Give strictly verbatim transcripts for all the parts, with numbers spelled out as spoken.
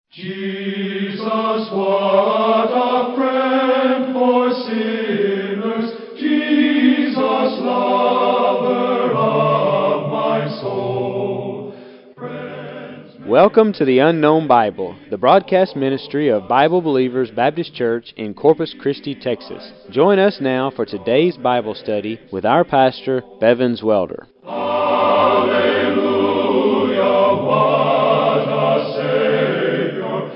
Jesus, what a friend for sinners, Jesus, lover of my soul. Friends, Welcome to the Unknown Bible, the broadcast ministry of Bible Believers Baptist Church in Corpus Christi, Texas. Join us now for today's Bible study with our pastor, Bevins Welder. Hallelujah, what a Savior.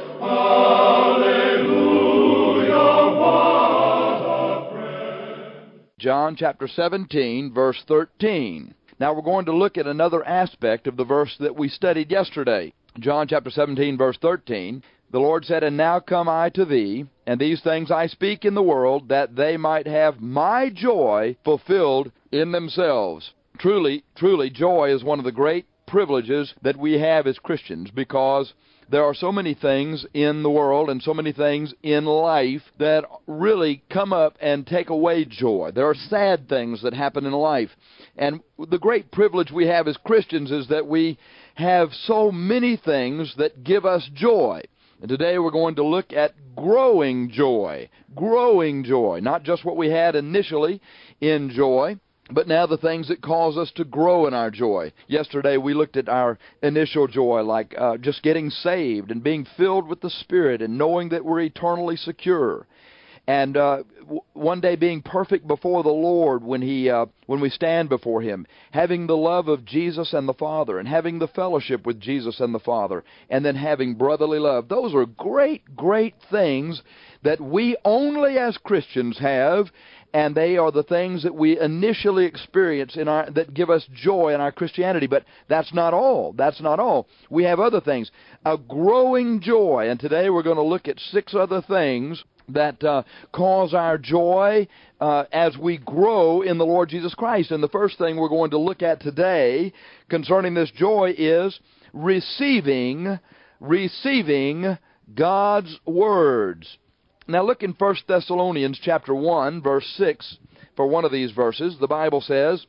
Hallelujah, what a friend. John chapter seventeen, verse thirteen. Now we're going to look at another aspect of the verse that we studied yesterday. John chapter seventeen, verse thirteen. The Lord said, "And now come I to thee, and these things I speak in the world, that they might have my joy fulfilled in themselves." Truly, truly, joy is one of the great privileges that we have as Christians, because there are so many things in the world and so many things in life that really come up and take away joy. There are sad things that happen in life. And the great privilege we have as Christians is that we have so many things that give us joy. And today we're going to look at growing joy. Growing joy. Not just what we had initially in joy, but now the things that cause us to grow in our joy. Yesterday we looked at our initial joy, like uh, just getting saved and being filled with the Spirit and knowing that we're eternally secure. And uh, w- one day being perfect before the Lord when He, uh, when we stand before Him, having the love of Jesus and the Father, and having the fellowship with Jesus and the Father, and then having brotherly love. Those are great, great things that we only as Christians have, and they are the things that we initially experience in our that give us joy in our Christianity. But that's not all. That's not all. We have other things. A growing joy. And today we're going to look at six other things that uh, cause our joy uh, as we grow in the Lord Jesus Christ. And the first thing we're going to look at today concerning this joy is receiving, receiving God's words. Now look in First Thessalonians chapter one, verse six, for one of these verses. The Bible says,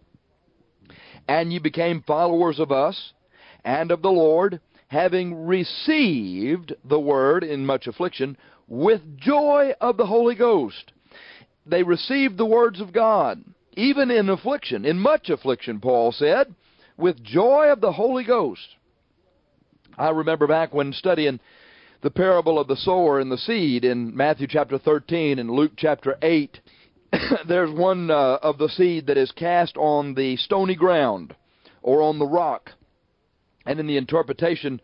"And ye became followers of us and of the Lord, having received the word in much affliction, with joy of the Holy Ghost." They received the words of God, even in affliction, in much affliction, Paul said, with joy of the Holy Ghost. I remember back when studying the parable of the sower and the seed in Matthew chapter thirteen and Luke chapter eight, there's one uh, of the seed that is cast on the stony ground or on the rock. And in the interpretation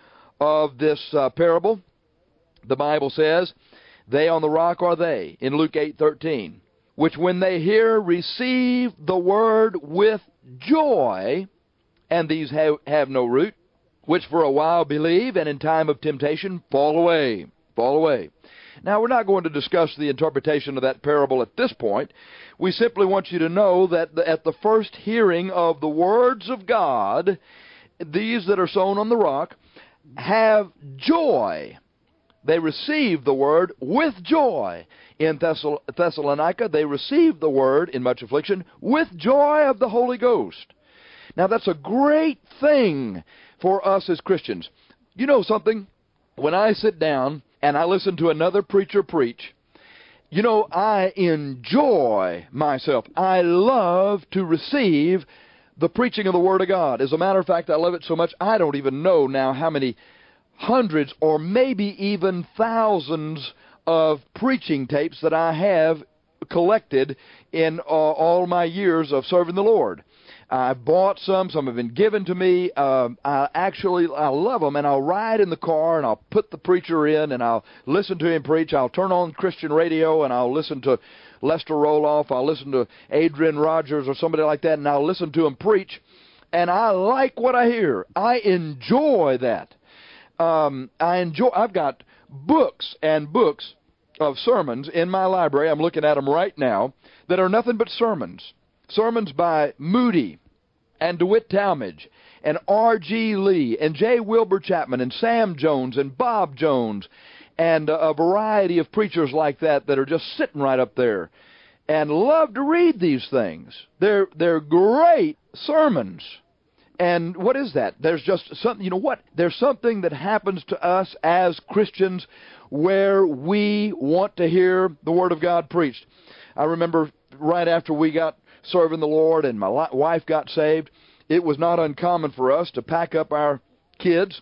of this uh, parable, the Bible says, "They on the rock are they," in Luke eight thirteen, "which when they hear receive the word with joy, and these have, have no root, which for a while believe, and in time of temptation fall away." Fall away. Now, we're not going to discuss the interpretation of that parable at this point. We simply want you to know that the, at the first hearing of the words of God, these that are sown on the rock have joy. They receive the word with joy. In Thessal- Thessalonica, they received the word in much affliction with joy of the Holy Ghost. Now, that's a great thing for us as Christians. You know something? When I sit down and I listen to another preacher preach, you know, I enjoy myself. I love to receive the preaching of the Word of God. As a matter of fact, I love it so much, I don't even know now how many hundreds or maybe even thousands of preaching tapes that I have collected in uh, all my years of serving the Lord. I've bought some. Some have been given to me. Um, I actually, I love them, and I'll ride in the car, and I'll put the preacher in, and I'll listen to him preach. I'll turn on Christian radio, and I'll listen to Lester Roloff. I'll listen to Adrian Rogers or somebody like that, and I'll listen to him preach. And I like what I hear. I enjoy that. Um, I enjoy. I've got books and books of sermons in my library. I'm looking at them right now that are nothing but sermons. Sermons by Moody and DeWitt Talmage and R G Lee and J. Wilbur Chapman and Sam Jones and Bob Jones and a variety of preachers like that that are just sitting right up there, and love to read these things. They're, they're great sermons. And what is that? There's just something, you know what? There's something that happens to us as Christians where we want to hear the Word of God preached. I remember right after we got serving the Lord and my wife got saved, it was not uncommon for us to pack up our kids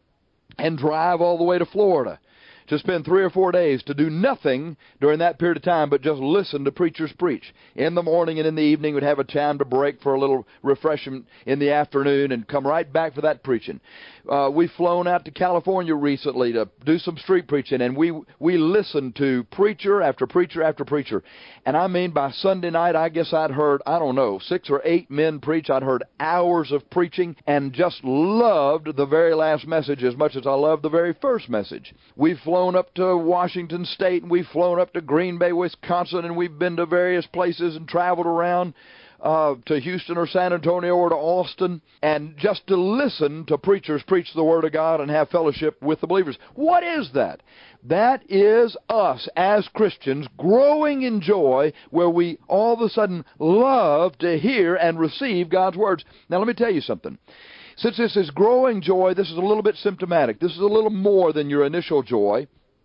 and drive all the way to Florida to spend three or four days to do nothing during that period of time but just listen to preachers preach. In the morning and in the evening, we'd have a time to break for a little refreshment in the afternoon and come right back for that preaching. Uh, we've flown out to California recently to do some street preaching, and we we listened to preacher after preacher after preacher. And I mean, by Sunday night, I guess I'd heard, I don't know, six or eight men preach. I'd heard hours of preaching and just loved the very last message as much as I loved the very first message. We've flown up to Washington State, and we've flown up to Green Bay, Wisconsin, and we've been to various places and traveled around uh, to Houston or San Antonio or to Austin, and just to listen to preachers preach the Word of God and have fellowship with the believers. What is that? That is us as Christians growing in joy where we all of a sudden love to hear and receive God's words. Now let me tell you something. Since this is growing joy, this is a little bit symptomatic. This is a little more than your initial joy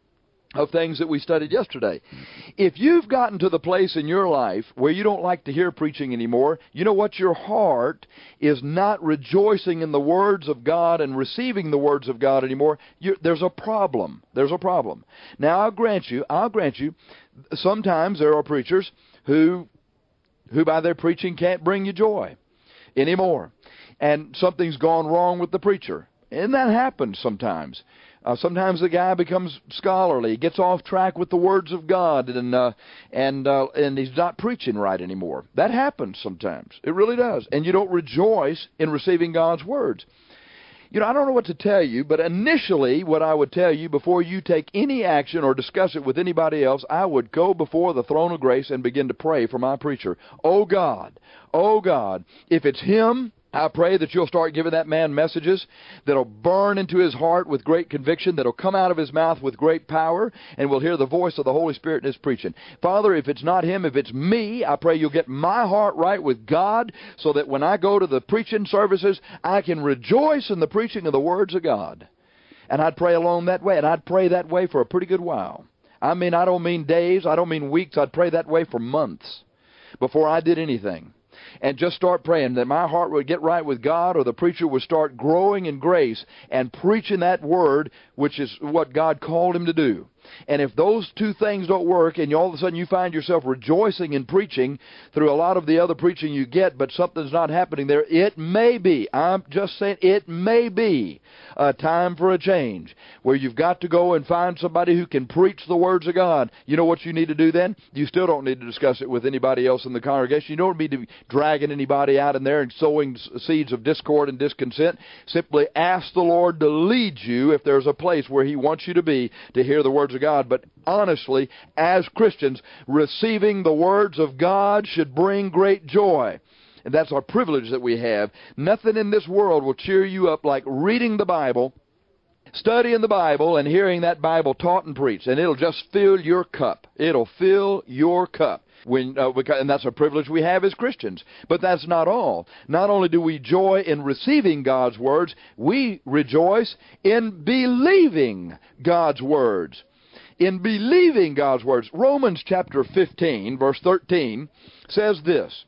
of things that we studied yesterday. If you've gotten to the place in your life where you don't like to hear preaching anymore, you know what? Your heart is not rejoicing in the words of God and receiving the words of God anymore. You, there's a problem. There's a problem. Now, I'll grant you, I'll grant you, sometimes there are preachers who, who by their preaching can't bring you joy anymore. And something's gone wrong with the preacher. And that happens sometimes. Uh, sometimes the guy becomes scholarly, gets off track with the words of God, and uh, and uh, and he's not preaching right anymore. That happens sometimes. It really does. And you don't rejoice in receiving God's words. You know, I don't know what to tell you, but initially what I would tell you before you take any action or discuss it with anybody else, I would go before the throne of grace and begin to pray for my preacher. Oh God, oh God, if it's him, I pray that you'll start giving that man messages that'll burn into his heart with great conviction, that'll come out of his mouth with great power, and we'll hear the voice of the Holy Spirit in his preaching. Father, if it's not him, if it's me, I pray you'll get my heart right with God so that when I go to the preaching services, I can rejoice in the preaching of the words of God. And I'd pray along that way, and I'd pray that way for a pretty good while. I mean, I don't mean days, I don't mean weeks, I'd pray that way for months before I did anything. And just start praying that my heart would get right with God, or the preacher would start growing in grace and preaching that word, which is what God called him to do. And if those two things don't work, and you, all of a sudden you find yourself rejoicing in preaching through a lot of the other preaching you get, but something's not happening there, it may be, I'm just saying, it may be a time for a change, where you've got to go and find somebody who can preach the words of God. You know what you need to do then? You still don't need to discuss it with anybody else in the congregation. You don't need to be dragging anybody out in there and sowing seeds of discord and discontent. Simply ask the Lord to lead you if there's a place where he wants you to be to hear the words of God. But honestly, as Christians, receiving the words of God should bring great joy. And that's our privilege that we have. Nothing in this world will cheer you up like reading the Bible, studying the Bible, and hearing that Bible taught and preached. And it'll just fill your cup. It'll fill your cup. When, uh, and that's a privilege we have as Christians. But that's not all. Not only do we joy in receiving God's words, we rejoice in believing God's words. In believing God's words. Romans chapter fifteen, verse thirteen, says this,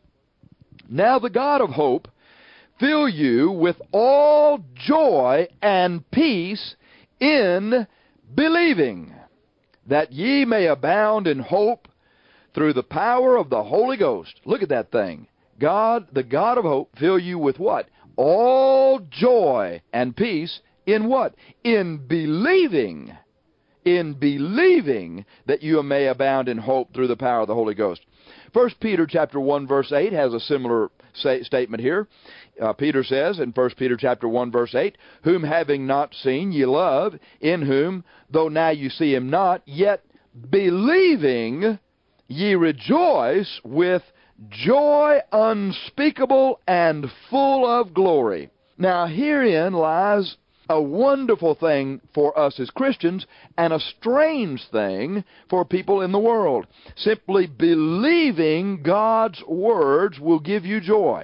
"Now the God of hope fill you with all joy and peace in believing, that ye may abound in hope through the power of the Holy Ghost." Look at that thing. God, the God of hope, fill you with what? All joy and peace in what? In believing. In believing that you may abound in hope through the power of the Holy Ghost. First Peter chapter one verse eight has a similar say, statement here. Uh, Peter says in First Peter chapter one verse eight, "Whom having not seen ye love, in whom, though now you see him not, yet believing ye rejoice with joy unspeakable and full of glory." Now herein lies a wonderful thing for us as Christians, and a strange thing for people in the world. Simply believing God's words will give you joy.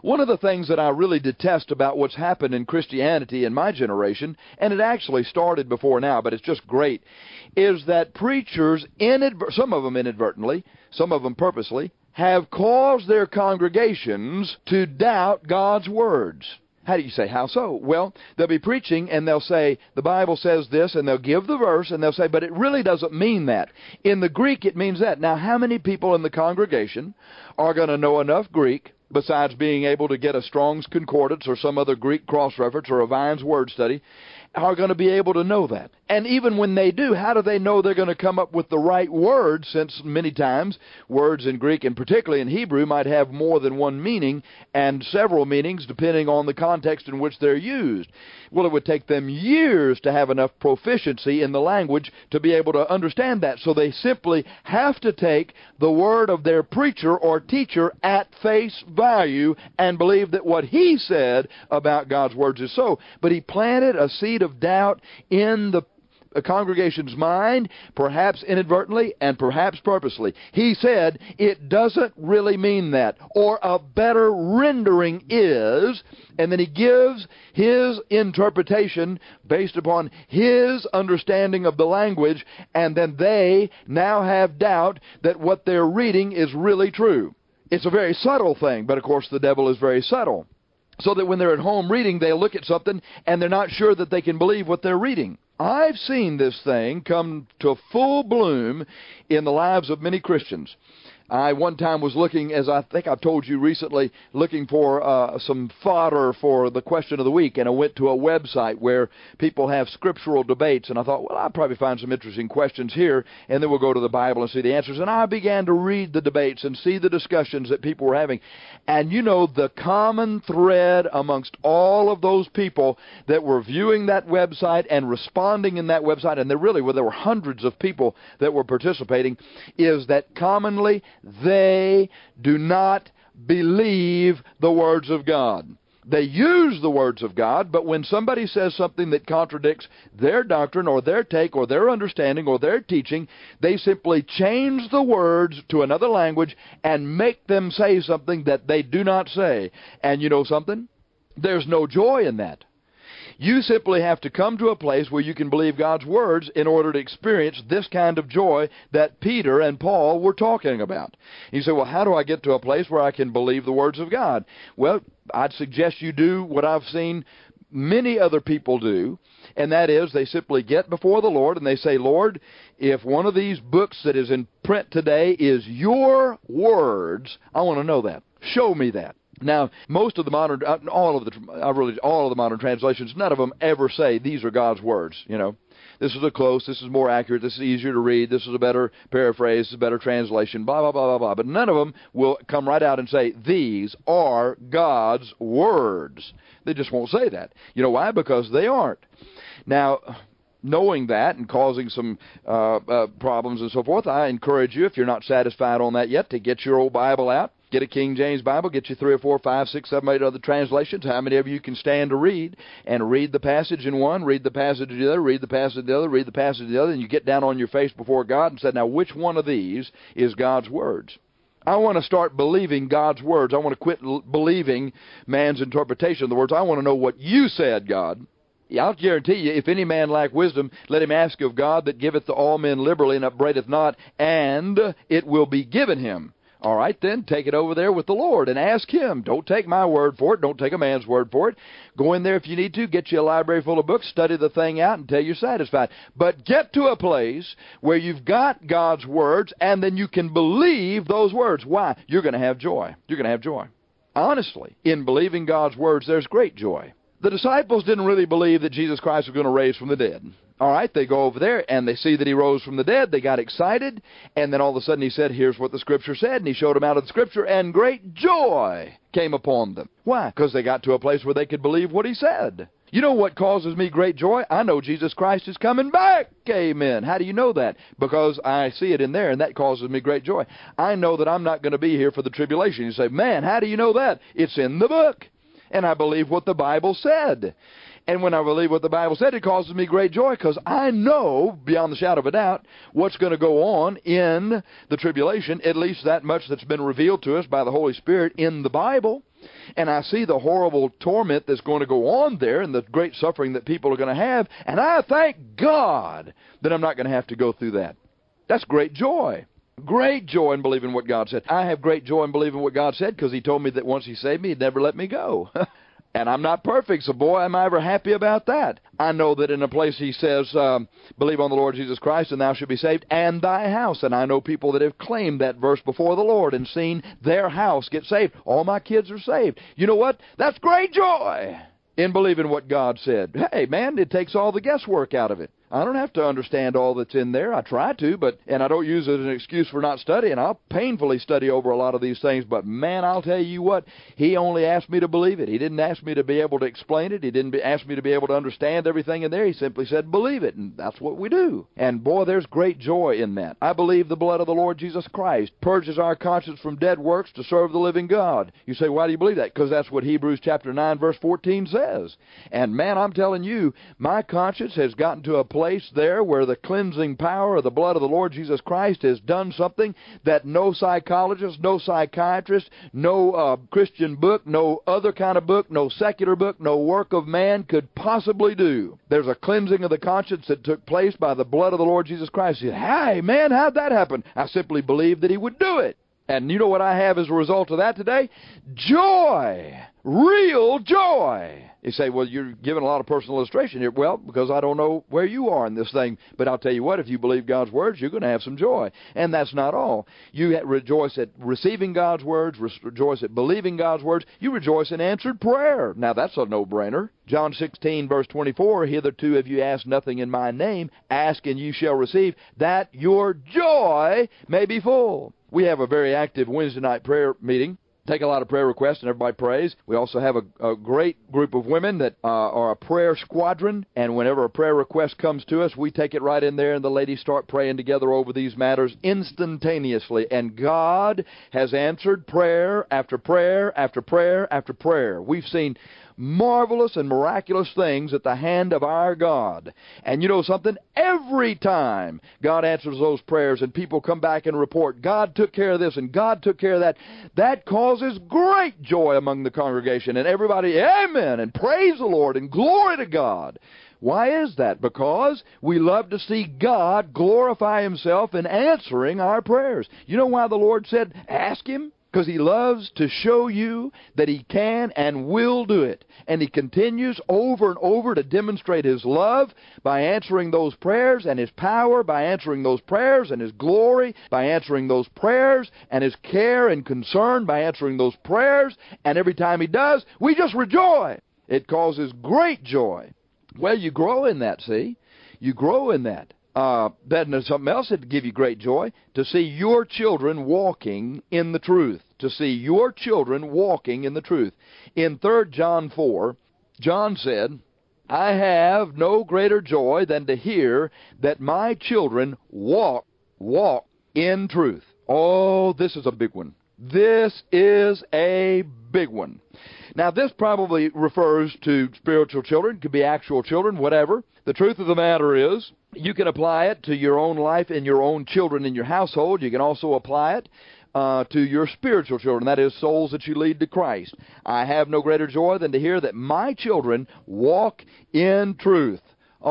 One of the things that I really detest about what's happened in Christianity in my generation, and it actually started before now, but it's just great, is that preachers, inadver- some of them inadvertently, some of them purposely, have caused their congregations to doubt God's words. How do you say, how so? Well, they'll be preaching and they'll say, the Bible says this, and they'll give the verse, and they'll say, but it really doesn't mean that. In the Greek, it means that. Now, how many people in the congregation are going to know enough Greek, besides being able to get a Strong's Concordance or some other Greek cross-reference or a Vine's Word Study, are going to be able to know that? And even when they do, how do they know they're going to come up with the right words, since many times words in Greek, and particularly in Hebrew, might have more than one meaning and several meanings depending on the context in which they're used? Well, it would take them years to have enough proficiency in the language to be able to understand that. So they simply have to take the word of their preacher or teacher at face value and believe that what he said about God's words is so. But he planted a seed of doubt in the a congregation's mind, perhaps inadvertently and perhaps purposely. He said, it doesn't really mean that, or a better rendering is, and then he gives his interpretation based upon his understanding of the language, and then they now have doubt that what they're reading is really true. It's a very subtle thing, but of course the devil is very subtle. So that when they're at home reading, they look at something and they're not sure that they can believe what they're reading. I've seen this thing come to full bloom in the lives of many Christians. I one time was looking, as I think I've told you recently, looking for uh, some fodder for the question of the week, and I went to a website where people have scriptural debates, and I thought, well, I'll probably find some interesting questions here, and then we'll go to the Bible and see the answers. And I began to read the debates and see the discussions that people were having. And you know, the common thread amongst all of those people that were viewing that website and responding in that website, and there really were, there were hundreds of people that were participating, is that commonly they do not believe the words of God. They use the words of God, but when somebody says something that contradicts their doctrine or their take or their understanding or their teaching, they simply change the words to another language and make them say something that they do not say. And you know something? There's no joy in that. You simply have to come to a place where you can believe God's words in order to experience this kind of joy that Peter and Paul were talking about. You say, well, how do I get to a place where I can believe the words of God? Well, I'd suggest you do what I've seen many other people do, and that is they simply get before the Lord and they say, Lord, if one of these books that is in print today is your words, I want to know that. Show me that. Now, most of the modern, all of the, I really, all of the modern translations, none of them ever say these are God's words. You know, this is a close, this is more accurate, this is easier to read, this is a better paraphrase, this is a better translation, blah blah blah blah blah. But none of them will come right out and say these are God's words. They just won't say that. You know why? Because they aren't. Now, knowing that and causing some uh, uh, problems and so forth, I encourage you, if you're not satisfied on that yet, to get your old Bible out. Get a King James Bible, get you three or four, five, six, seven, eight other translations. How many of you can stand to read and read the passage in one, read the passage in the other, read the passage in the other, read the passage in the other, and you get down on your face before God and say, now which one of these is God's words? I want to start believing God's words. I want to quit l- believing man's interpretation of the words. I want to know what you said, God. Yeah, I'll guarantee you, if any man lack wisdom, let him ask of God that giveth to all men liberally and upbraideth not, and it will be given him. All right, then, take it over there with the Lord and ask Him. Don't take my word for it. Don't take a man's word for it. Go in there if you need to. Get you a library full of books. Study the thing out until you're satisfied. But get to a place where you've got God's words and then you can believe those words. Why? You're going to have joy. You're going to have joy. Honestly, in believing God's words, there's great joy. The disciples didn't really believe that Jesus Christ was going to raise from the dead. All right, they go over there, and they see that He rose from the dead. They got excited, and then all of a sudden He said, here's what the Scripture said, and He showed them out of the Scripture, and great joy came upon them. Why? Because they got to a place where they could believe what He said. You know what causes me great joy? I know Jesus Christ is coming back. Amen. How do you know that? Because I see it in there, and that causes me great joy. I know that I'm not going to be here for the tribulation. You say, man, how do you know that? It's in the book, and I believe what the Bible said. And when I believe what the Bible said, it causes me great joy because I know, beyond the shadow of a doubt, what's going to go on in the tribulation, at least that much that's been revealed to us by the Holy Spirit in the Bible. And I see the horrible torment that's going to go on there and the great suffering that people are going to have. And I thank God that I'm not going to have to go through that. That's great joy. Great joy in believing what God said. I have great joy in believing what God said because He told me that once He saved me, He'd never let me go. And I'm not perfect, so boy, am I ever happy about that. I know that in a place He says, um, believe on the Lord Jesus Christ, and thou shalt be saved, and thy house. And I know people that have claimed that verse before the Lord and seen their house get saved. All my kids are saved. You know what? That's great joy in believing what God said. Hey, man, it takes all the guesswork out of it. I don't have to understand all that's in there. I try to, but and I don't use it as an excuse for not studying. I'll painfully study over a lot of these things, but man, I'll tell you what, He only asked me to believe it. He didn't ask me to be able to explain it. He didn't be, ask me to be able to understand everything in there. He simply said, believe it, and that's what we do. And boy, there's great joy in that. I believe the blood of the Lord Jesus Christ purges our conscience from dead works to serve the living God. You say, why do you believe that? Because that's what Hebrews chapter nine, verse fourteen says. And man, I'm telling you, my conscience has gotten to a place place there where the cleansing power of the blood of the Lord Jesus Christ has done something that no psychologist, no psychiatrist, no uh, Christian book, no other kind of book, no secular book, no work of man could possibly do. There's a cleansing of the conscience that took place by the blood of the Lord Jesus Christ. You say, hey, man, how'd that happen? I simply believed that He would do it. And you know what I have as a result of that today? Joy. Real joy. You say, well, you're giving a lot of personal illustration here. Well, because I don't know where you are in this thing. But I'll tell you what, if you believe God's words, you're going to have some joy. And that's not all. You rejoice at receiving God's words, rejoice at believing God's words. You rejoice in answered prayer. Now, that's a no-brainer. John sixteen, verse twenty-four, hitherto have you asked nothing in my name. Ask and you shall receive, that your joy may be full. We have a very active Wednesday night prayer meeting. Take a lot of prayer requests, and everybody prays. We also have a, a great group of women that uh, are a prayer squadron, and whenever a prayer request comes to us, we take it right in there, and the ladies start praying together over these matters instantaneously. And God has answered prayer after prayer after prayer after prayer. We've seen marvelous and miraculous things at the hand of our God. And you know something? Every time God answers those prayers and people come back and report, God took care of this and God took care of that, that causes great joy among the congregation. And everybody, amen, and praise the Lord and glory to God. Why is that? Because we love to see God glorify Himself in answering our prayers. You know why the Lord said, ask Him? Because He loves to show you that He can and will do it. And He continues over and over to demonstrate His love by answering those prayers, and His power by answering those prayers, and His glory by answering those prayers, and His care and concern by answering those prayers. And every time He does, we just rejoice. It causes great joy. Well, you grow in that, see? You grow in that. Uh, then there's something else that give you great joy, to see your children walking in the truth. To see your children walking in the truth. In Third John four, John said, I have no greater joy than to hear that my children walk, walk in truth. Oh, this is a big one. This is a big one. Now, this probably refers to spiritual children. It could be actual children, whatever. The truth of the matter is, you can apply it to your own life and your own children in your household. You can also apply it uh, to your spiritual children, that is, souls that you lead to Christ. I have no greater joy than to hear that my children walk in truth.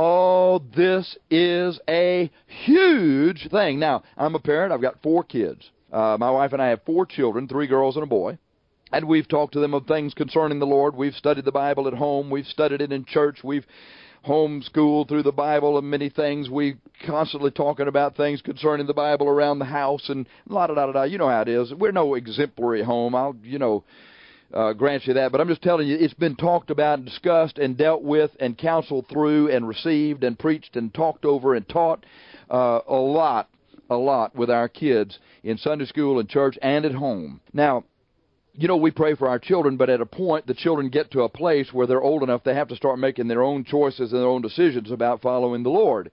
Oh, this is a huge thing. Now, I'm a parent. I've got four kids. Uh, my wife and I have four children, three girls and a boy. And we've talked to them of things concerning the Lord. We've studied the Bible at home. We've studied it in church. We've homeschooled through the Bible and many things. We're constantly talking about things concerning the Bible around the house and la-da-da-da-da. You know how it is. We're no exemplary home. I'll, you know, uh, grant you that. But I'm just telling you, it's been talked about and discussed and dealt with and counseled through and received and preached and talked over and taught uh, a lot, a lot with our kids in Sunday school and church and at home. Now, you know, we pray for our children, but at a point, the children get to a place where they're old enough, they have to start making their own choices and their own decisions about following the Lord.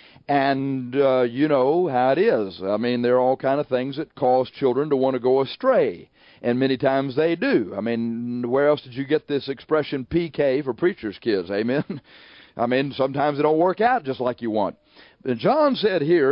And uh, you know how it is. I mean, there are all kind of things that cause children to want to go astray. And many times they do. I mean, where else did you get this expression P K for preacher's kids? Amen? I mean, sometimes it don't work out just like you want. John said here,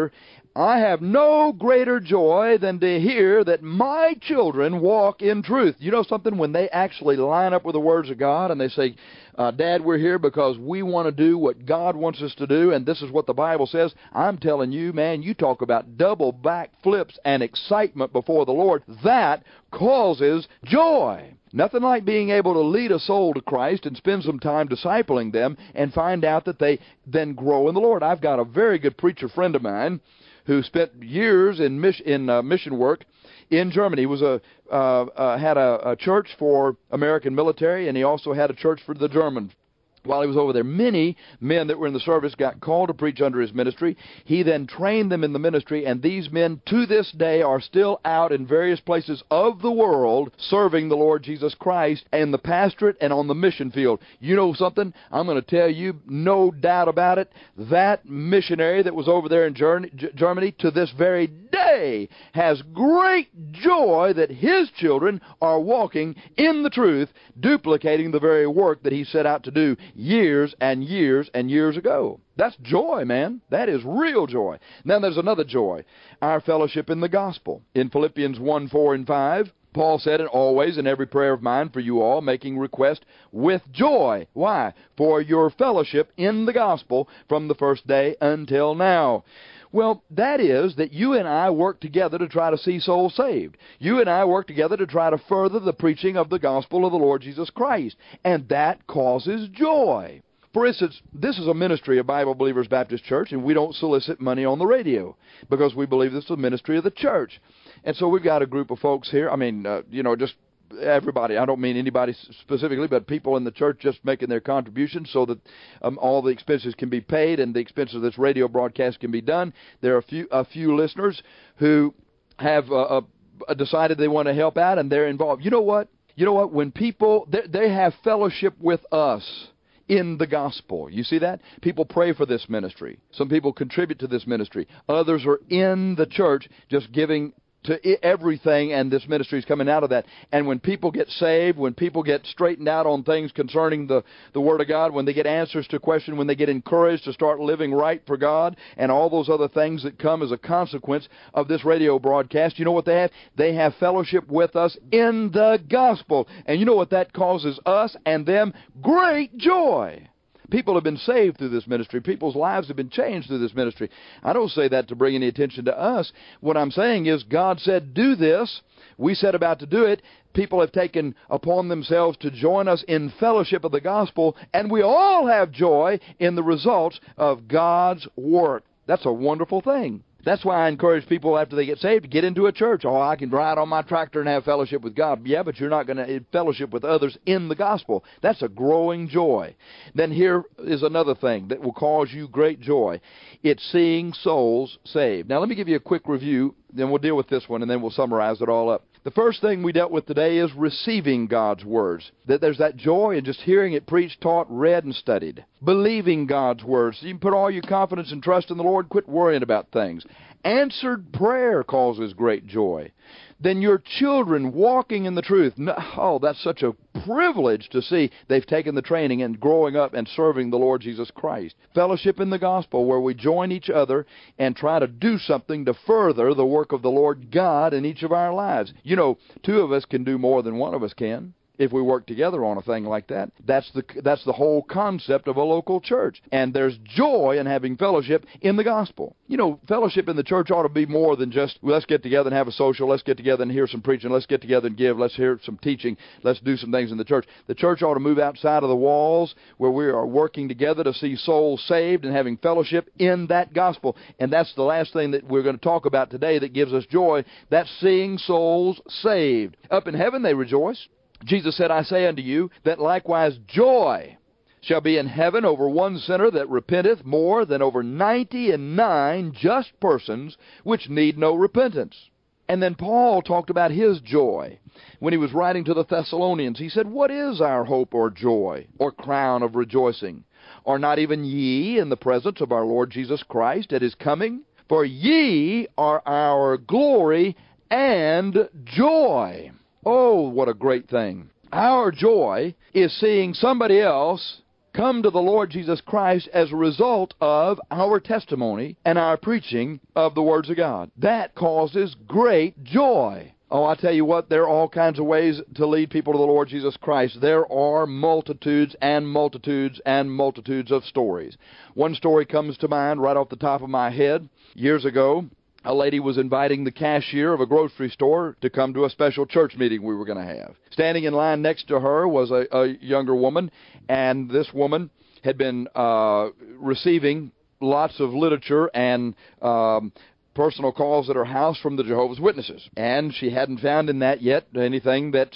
I have no greater joy than to hear that my children walk in truth. You know something? When they actually line up with the words of God and they say, uh, Dad, we're here because we want to do what God wants us to do, and this is what the Bible says. I'm telling you, man, you talk about double back flips and excitement before the Lord. That causes joy. Nothing like being able to lead a soul to Christ and spend some time discipling them and find out that they then grow in the Lord. I've got a very good preacher friend of mine who spent years in mission, in uh, mission work in Germany. He was a uh, uh, had a, a church for American military, and he also had a church for the Germans. While he was over there, many men that were in the service got called to preach under his ministry. He then trained them in the ministry, and these men to this day are still out in various places of the world serving the Lord Jesus Christ in the pastorate and on the mission field. You know something? I'm going to tell you, no doubt about it, that missionary that was over there in Germany to this very day has great joy that his children are walking in the truth, duplicating the very work that he set out to do years and years and years ago. That's joy, man. That is real joy. Now there's another joy, our fellowship in the gospel. In Philippians one, four, and five, Paul said, and always in every prayer of mine for you all, making request with joy. Why? For your fellowship in the gospel from the first day until now. Well, that is that you and I work together to try to see souls saved. You and I work together to try to further the preaching of the gospel of the Lord Jesus Christ. And that causes joy. For instance, this is a ministry of Bible Believers Baptist Church, and we don't solicit money on the radio because we believe this is a ministry of the church. And so we've got a group of folks here, I mean, uh, you know, just everybody, I don't mean anybody specifically, but people in the church just making their contributions so that um, all the expenses can be paid and the expenses of this radio broadcast can be done. There are a few, a few listeners who have uh, uh, decided they want to help out, and they're involved. You know what? You know what? When people, they, they have fellowship with us in the gospel. You see that? People pray for this ministry. Some people contribute to this ministry. Others are in the church just giving to everything, and this ministry is coming out of that. And when people get saved, when people get straightened out on things concerning the, the Word of God, when they get answers to questions, when they get encouraged to start living right for God, and all those other things that come as a consequence of this radio broadcast, you know what they have? They have fellowship with us in the gospel. And you know what that causes us and them? Great joy. People have been saved through this ministry. People's lives have been changed through this ministry. I don't say that to bring any attention to us. What I'm saying is God said, do this. We set about to do it. People have taken upon themselves to join us in fellowship of the gospel, and we all have joy in the results of God's work. That's a wonderful thing. That's why I encourage people after they get saved to get into a church. Oh, I can ride on my tractor and have fellowship with God. Yeah, but you're not going to fellowship with others in the gospel. That's a growing joy. Then here is another thing that will cause you great joy. It's seeing souls saved. Now, let me give you a quick review, then we'll deal with this one, and then we'll summarize it all up. The first thing we dealt with today is receiving God's words. That there's that joy in just hearing it preached, taught, read, and studied. Believing God's words. So you can put all your confidence and trust in the Lord. Quit worrying about things. Answered prayer causes great joy. Then your children walking in the truth. Oh, that's such a privilege to see they've taken the training and growing up and serving the Lord Jesus Christ. Fellowship in the gospel, where we join each other and try to do something to further the work of the Lord God in each of our lives. You know, two of us can do more than one of us can. If we work together on a thing like that. That's the that's the whole concept of a local church. And there's joy in having fellowship in the gospel. You know, fellowship in the church ought to be more than just, well, let's get together and have a social, let's get together and hear some preaching, let's get together and give, let's hear some teaching, let's do some things in the church. The church ought to move outside of the walls where we are working together to see souls saved and having fellowship in that gospel. And that's the last thing that we're going to talk about today that gives us joy. That's seeing souls saved. Up in heaven they rejoice. Jesus said, I say unto you, that likewise joy shall be in heaven over one sinner that repenteth more than over ninety and nine just persons which need no repentance. And then Paul talked about his joy when he was writing to the Thessalonians. He said, what is our hope or joy or crown of rejoicing? Are not even ye in the presence of our Lord Jesus Christ at his coming? For ye are our glory and joy. Oh, what a great thing. Our joy is seeing somebody else come to the Lord Jesus Christ as a result of our testimony and our preaching of the words of God. That causes great joy. Oh, I tell you what, there are all kinds of ways to lead people to the Lord Jesus Christ. There are multitudes and multitudes and multitudes of stories. One story comes to mind right off the top of my head. Years ago, a lady was inviting the cashier of a grocery store to come to a special church meeting we were going to have. Standing in line next to her was a, a younger woman, and this woman had been uh, receiving lots of literature and um, personal calls at her house from the Jehovah's Witnesses. And she hadn't found in that yet anything that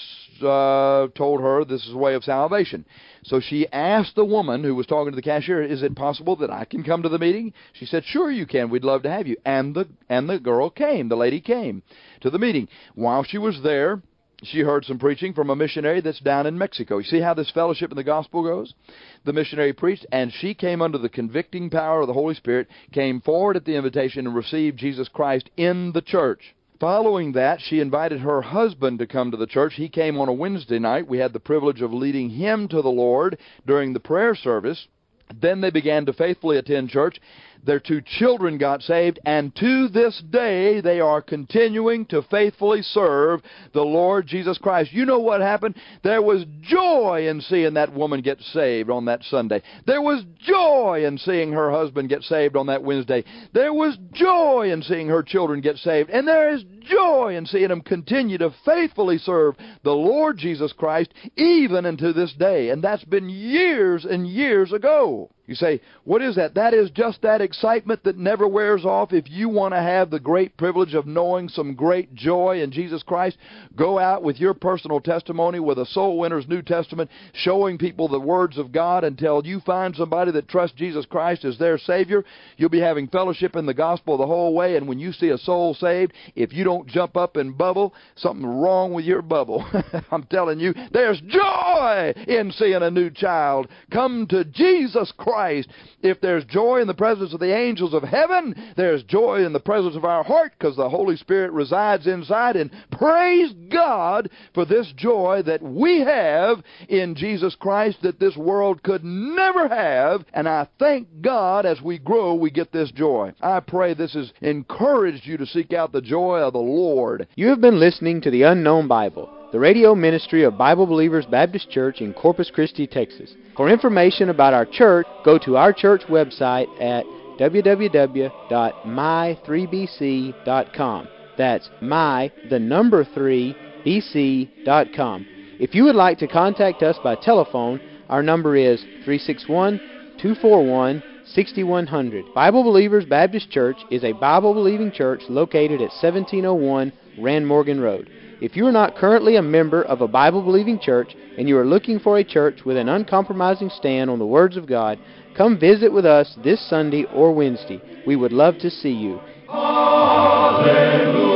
uh, told her this is a way of salvation. So she asked the woman who was talking to the cashier, is it possible that I can come to the meeting? She said, sure you can. We'd love to have you. And the, and the girl came. The lady came to the meeting. While she was there, she heard some preaching from a missionary that's down in Mexico. You see how this fellowship in the gospel goes? The missionary preached, and she came under the convicting power of the Holy Spirit, came forward at the invitation, and received Jesus Christ in the church. Following that, she invited her husband to come to the church. He came on a Wednesday night. We had the privilege of leading him to the Lord during the prayer service. Then they began to faithfully attend church. Their two children got saved, and to this day they are continuing to faithfully serve the Lord Jesus Christ. You know what happened? There was joy in seeing that woman get saved on that Sunday. There was joy in seeing her husband get saved on that Wednesday. There was joy in seeing her children get saved. And there is joy in seeing them continue to faithfully serve the Lord Jesus Christ even unto this day. And that's been years and years ago. You say, what is that? That is just that excitement that never wears off. If you want to have the great privilege of knowing some great joy in Jesus Christ, go out with your personal testimony with a Soul Winner's New Testament, showing people the words of God until you find somebody that trusts Jesus Christ as their Savior. You'll be having fellowship in the gospel the whole way, and when you see a soul saved, if you don't jump up and bubble, something's wrong with your bubble. I'm telling you, there's joy in seeing a new child come to Jesus Christ. Christ. If there's joy in the presence of the angels of heaven, there's joy in the presence of our heart because the Holy Spirit resides inside. And praise God for this joy that we have in Jesus Christ that this world could never have. And I thank God as we grow, we get this joy. I pray this has encouraged you to seek out the joy of the Lord. You have been listening to The Unknown Bible, the radio ministry of Bible Believers Baptist Church in Corpus Christi, Texas. For information about our church, go to our church website at w w w dot my three b c dot com. That's my, the number three, b c dot com. If you would like to contact us by telephone, our number is three six one, two four one, six one zero zero. Bible Believers Baptist Church is a Bible-believing church located at seventeen oh one Rand Morgan Road. If you are not currently a member of a Bible-believing church and you are looking for a church with an uncompromising stand on the words of God, come visit with us this Sunday or Wednesday. We would love to see you. Hallelujah.